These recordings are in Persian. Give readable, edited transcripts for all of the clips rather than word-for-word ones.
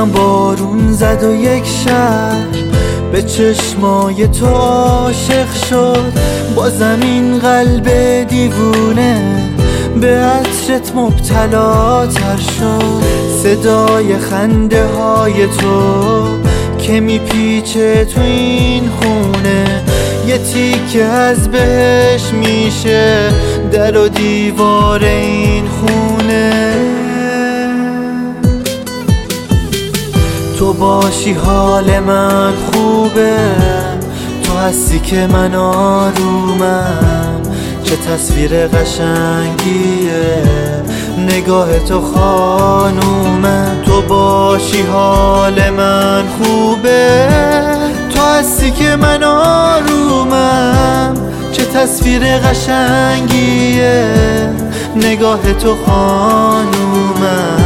دیدم بارون زد و یک شهر به چشمای تو عاشق شد. با زمین قلب دیوونه به عطرت مبتلا تر شد. صدای خنده های تو که میپیچه تو این خونه، یه تیکه از بهش میشه در و دیوار این خونه. تو باشی حال من خوبه، تو هستی که من آرومم. چه تصویر قشنگیه نگاه تو خانومه. تو باشی حال من خوبه، تو هستی که من آرومم. چه تصویر قشنگیه نگاه تو خانومه.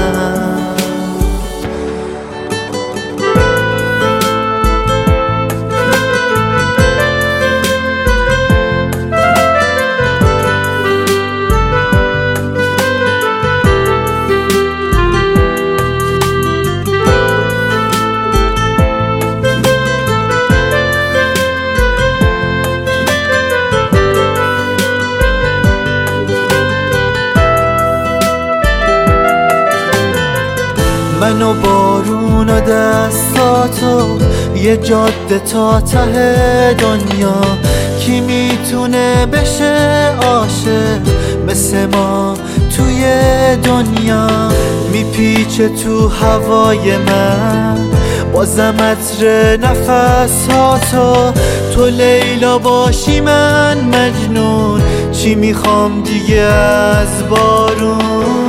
من و بارون و دستاتو یه جاده تا ته دنیا. کی میتونه بشه عاشق مثل ما توی دنیا؟ میپیچه تو هوای من بازم عطر نفساتو. تو لیلا باشی من مجنون، چی میخوام دیگه از بارون؟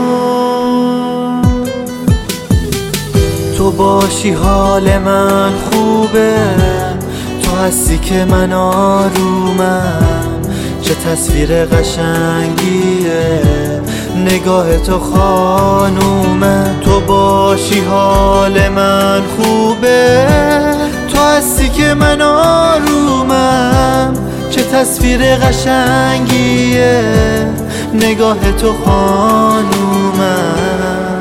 تو باشی حال من خوبه، تو هستی که من آرومم. چه تصویر قشنگیه نگاه تو خانومه. تو باشی حال من خوبه، تو هستی که من آرومم. چه تصویر قشنگیه نگاه تو خانومه.